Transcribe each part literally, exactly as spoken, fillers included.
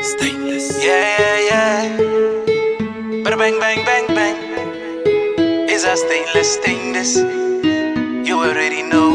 Stainless. Yeah, yeah, yeah. Bada bang, bang, bang, bang. It's a stainless, stainless. You already know.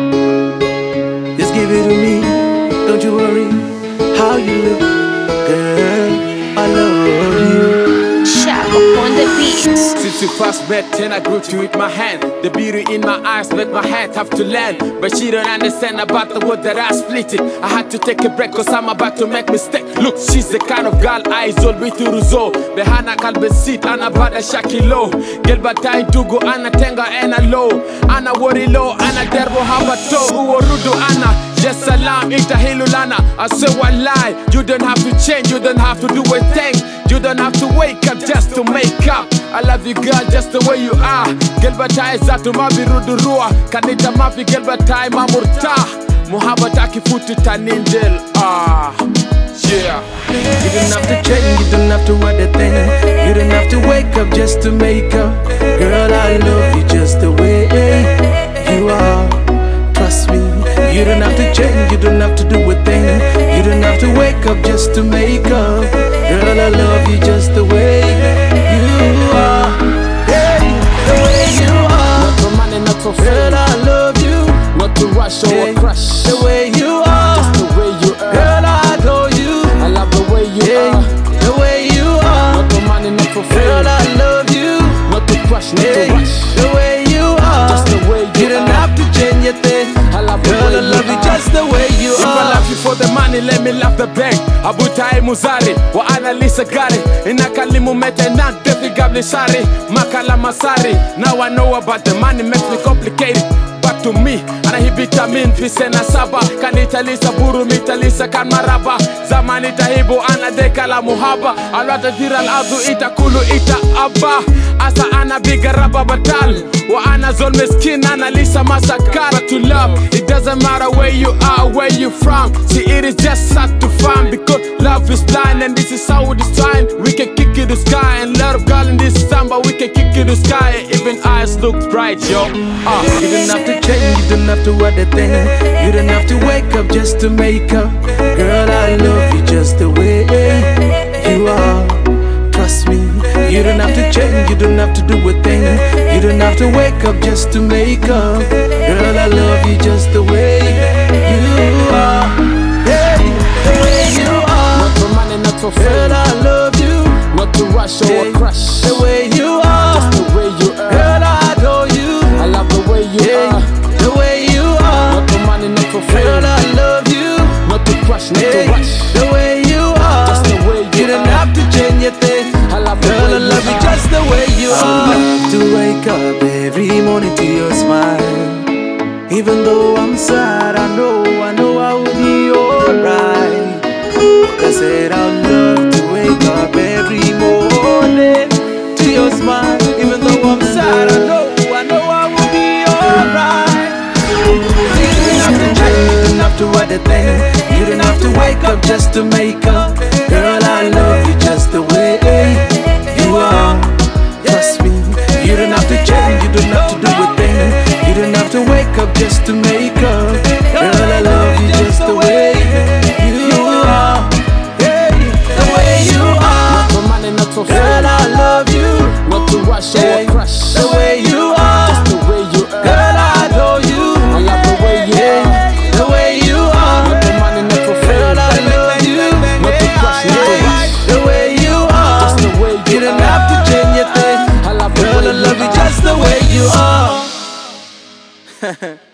Just give it to me. Don't you worry how you look, girl. I love you. Sharp on the beats. Since we first met, then I grew to with my hand. The beauty in my eyes made my head have to land. But she don't understand about the word that I split it. I had to take a break cause I'm about to make mistake. Look, she's the kind of girl I all with ruzo. Behana kalbe sit, ana bada shakilo. Gelba tai dugo, ana tenga ena low. Ana wori low, ana derbo habato. Uwo rudu ana. Yes, salam, ita hilulana. I say one lie. You don't have to change, you don't have to do a thing. You don't have to wake up just to make up. I love you, girl, just the way you are. Gelbatai zatu mabi rudurua. Kanita mafi gelbatai mamurta. Muhabata kifutu tanindel. Ah, yeah. You don't have to change, you don't have to what a thing. You don't have to wake up just to make up. Girl, I love you just the way you are. Trust me. You don't have to change, you don't have to do a thing. You don't have to wake up just to make up. Girl, I love you just the way you are. Hey, the way you are. Not for money, not for fame. Girl, I love you. Not to rush or Hey, crush. the way you are. Just the way you are. Girl, I adore you. I love the way you Hey, are. the way you are. Not for money, not for fame. Girl, I love you. Not to crush, not Hey, to rush. the way you are. Just the way you You don't are. have to change a thing. I love the Girl, way I love you are. just the way you If I are. love you for the money, let me love the bank. Abutai Muzari, wa analisa gari. Inakalimu mete na defi gabli sari. Makala masari. Now I know about the money makes me complicated. Back to me, anahibita min visena saba. Kanitalisa buru mitalisa kan maraba. Zamani tahibu anadeka la muhaba. Alwata diral azu ita kulu ita abba. Asa ana biga raba batal. Wa ana zon miskin analisa masakara. To love, it doesn't matter where you are, where you from. See, it is just sad to find because love is blind and this is how it is time. We can kick it to the sky and let up girl in this time, but we can kick it to the sky. Even eyes look bright, yo. Uh. You don't have to change, you don't have to what a thing. You don't have to wake up just to make up. Girl, I love you just the way you are. Trust me. You don't have to change, you don't have to do a thing. You don't have to wake up just to make up. Girl, I love you just the way you are. Hey, the way you are. Not for money, not for fame. Girl, I love you. Not to rush or Hey, crush. the way you are. Just the way you are. Girl, I adore you. I love the way you Hey, are. the way you are. Not for money, not for fame. Girl, I love you. Not to crush, not Hey, to rush. the way you are. Just the way you You don't are. have to change a thing. I love the Girl, way I love you you are. just the way you are. I love to wake up every morning to your smile. Even though I'm sad, I know, I know I will be alright. I said I love to wake up every morning to your smile. Even though I'm sad, I know, I know I will be alright. You don't have to change, you don't have to what a thing. You don't have to wake up just to make up. Girl, I love you just the way you are. Trust me. You don't have to change, you don't have to do a thing. You don't have to wake up just to make up. Girl, I love you just the way you are. Hey, the way you are. Not for money, not for Girl, fame. I love you. Not to rush Hey, or crush. the way you are. Just the way you are. Girl, I adore you. I love the way you Hey, are. the way you are. Not for money, not for fame. Girl, I love you. Not to crush, not to rush. The way you are. Just the way you You don't are. have to change a thing. I love the Girl, way I love you you are. just the way you are.